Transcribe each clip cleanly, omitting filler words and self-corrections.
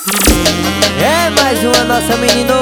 É mais uma nossa menino.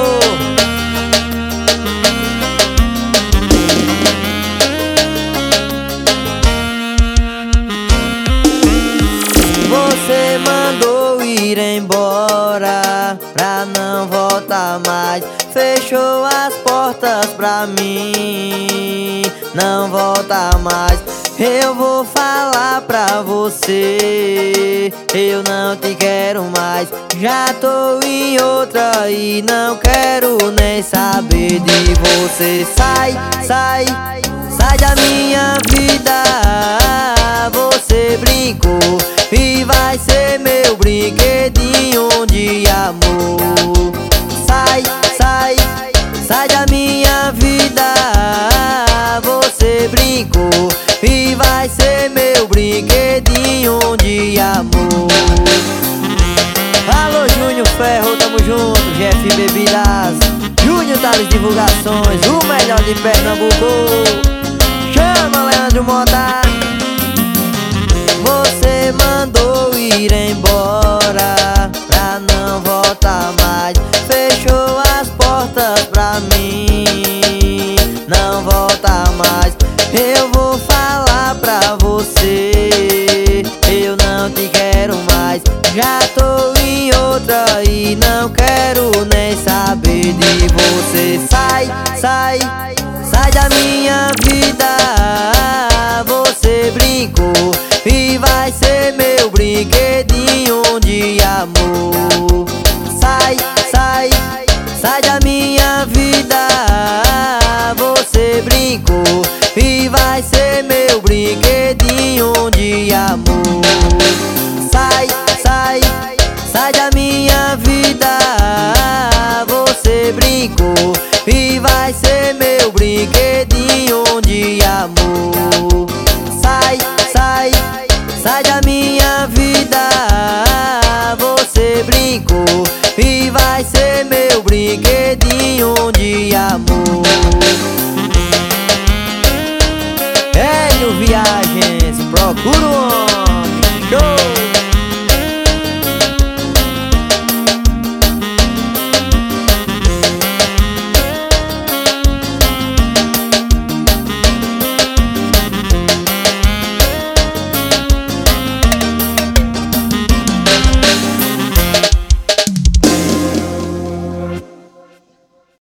Você mandou ir embora pra não voltar mais. Fechou as portas pra mim, não volta mais. Eu vou falar pra você, eu não te quero mais. Já tô em outra e não quero nem saber de você. Sai, sai, sai da minha vida. Você brincou e vai ser meu brinquedinho de amor. Sai, sai, sai da minha vida. Você brincou e vai ser meu brinquedinho de amor. Alô Júnior Ferro, tamo junto. GF Bebidas, Júnior Tales Divulgações, o melhor de Pernambuco. Chama Leandro Mota. Você mandou ir embora pra não voltar mais. Fechou as portas pra mim, não volta mais. Eu vou falar pra você, eu não te quero mais. Já tô em outra e não quero nem saber de você. Sai, sai, sai da minha vida. Você brincou e vai ser meu brinquedinho de amor. Sai, sai, sai da minha vida. Você brincou e vai ser meu brinquedinho de amor. Sai, sai, sai da minha vida. Você brincou e vai ser meu brinquedinho de amor. Sai, sai, sai da minha vida. Você brincou e vai ser meu brinquedinho de amor. Hélio Viagens, procura um